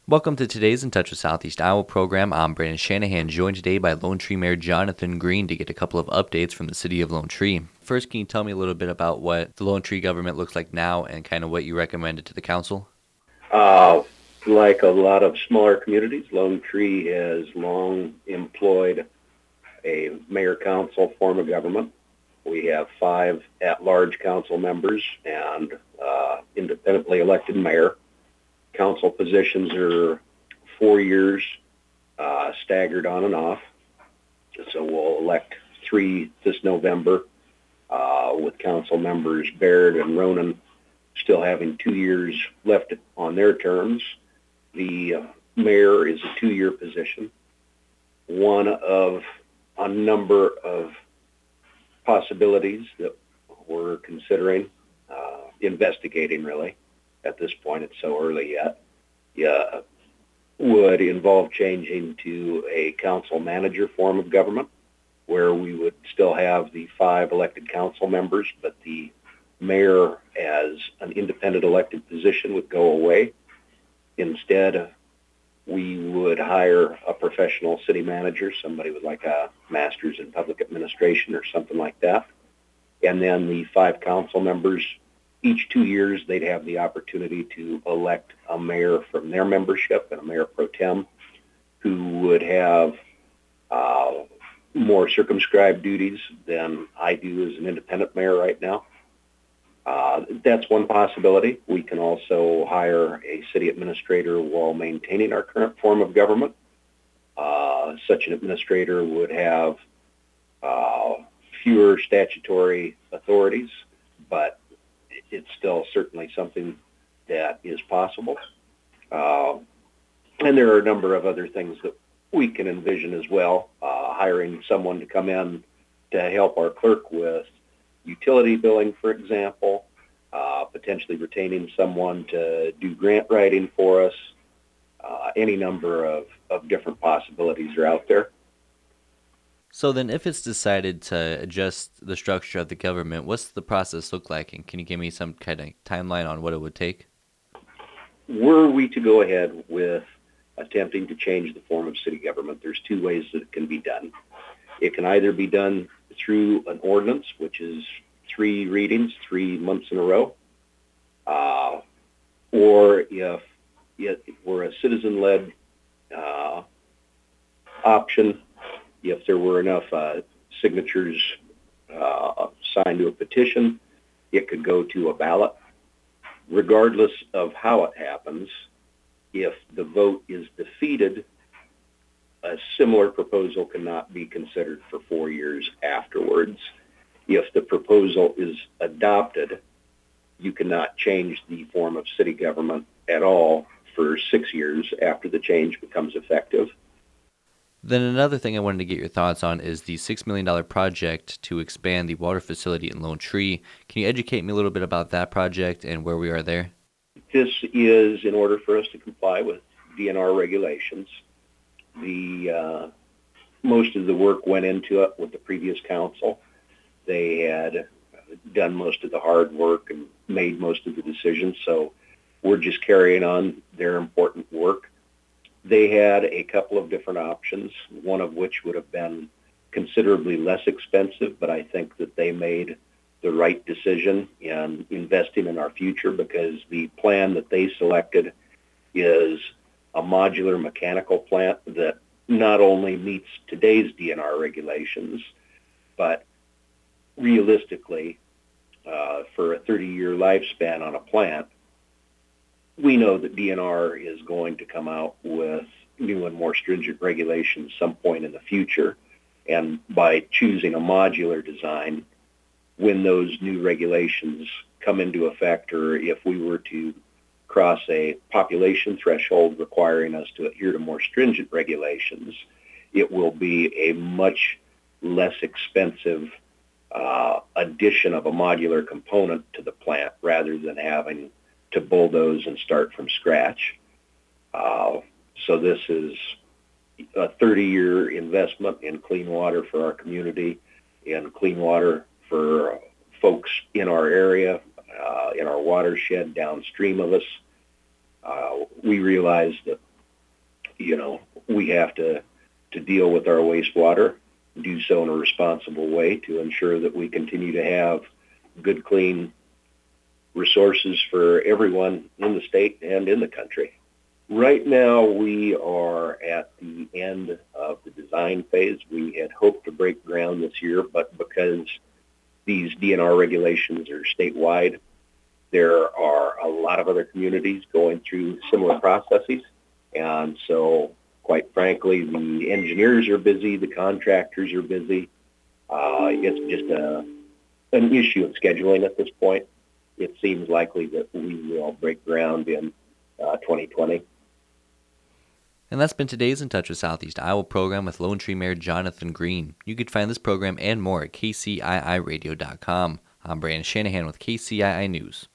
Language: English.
Welcome to today's In Touch with Southeast Iowa program. I'm Brandon Shanahan, joined today by Lone Tree Mayor Jonathan Green to get a couple of updates from the city of Lone Tree. First, can you tell me a little bit about what the Lone Tree government looks like now and kind of what you recommended to the council? Like a lot of smaller communities, Lone Tree has long employed a mayor-council form of government. We have 5 at-large council members and independently elected mayor. Council positions are 4 years, staggered on and off. So we'll elect 3 this November, with council members Baird and Ronan still having 2 years left on their terms. The mayor is a 2-year position, one of a number of possibilities that we're considering, investigating really. At this point, it's so early yet. Would involve changing to a council manager form of government where we would still have the 5 elected council members, but the mayor as an independent elected position would go away. Instead, we would hire a professional city manager, somebody with like a master's in public administration or something like that. And then the 5 council members, each 2 years, they'd have the opportunity to elect a mayor from their membership and a mayor pro tem who would have more circumscribed duties than I do as an independent mayor right now. That's one possibility. We can also hire a city administrator while maintaining our current form of government. Such an administrator would have fewer statutory authorities, but it's still certainly something that is possible. And there are a number of other things that we can envision as well. Hiring someone to come in to help our clerk with utility billing, for example, potentially retaining someone to do grant writing for us. Any number of different possibilities are out there. So then if it's decided to adjust the structure of the government, what's the process look like? And can you give me some kind of timeline on what it would take? Were we to go ahead with attempting to change the form of city government, there's 2 ways that it can be done. It can either be done through an ordinance, which is 3 readings, 3 months in a row, or if it were a citizen-led option, if there were enough signatures signed to a petition, it could go to a ballot. Regardless of how it happens, if the vote is defeated, a similar proposal cannot be considered for 4 years afterwards. If the proposal is adopted, you cannot change the form of city government at all for 6 years after the change becomes effective. Then another thing I wanted to get your thoughts on is the $6 million project to expand the water facility in Lone Tree. Can you educate me a little bit about that project and where we are there? This is in order for us to comply with DNR regulations. The most of the work went into it with the previous council. They had done most of the hard work and made most of the decisions, so we're just carrying on their important work. They had a couple of different options, one of which would have been considerably less expensive, but I think that they made the right decision in investing in our future because the plan that they selected is a modular mechanical plant that not only meets today's DNR regulations, but realistically, for a 30-year lifespan on a plant, we know that DNR is going to come out with new and more stringent regulations some point in the future. And by choosing a modular design, when those new regulations come into effect, or if we were to cross a population threshold requiring us to adhere to more stringent regulations, it will be a much less expensive addition of a modular component to the plant rather than having to bulldoze and start from scratch. So this is a 30-year investment in clean water for our community, in clean water for folks in our area, in our watershed downstream of us. We realize that we have to deal with our wastewater, do so in a responsible way to ensure that we continue to have good, clean resources for everyone in the state and in the country. Right now, we are at the end of the design phase. We had hoped to break ground this year, but because these DNR regulations are statewide, there are a lot of other communities going through similar processes. And so, quite frankly, the engineers are busy, the contractors are busy. It's just an issue of scheduling at this point. It seems likely that we will break ground in 2020. And that's been today's In Touch with Southeast Iowa program with Lone Tree Mayor Jonathan Green. You can find this program and more at kciiradio.com. I'm Brandon Shanahan with KCII News.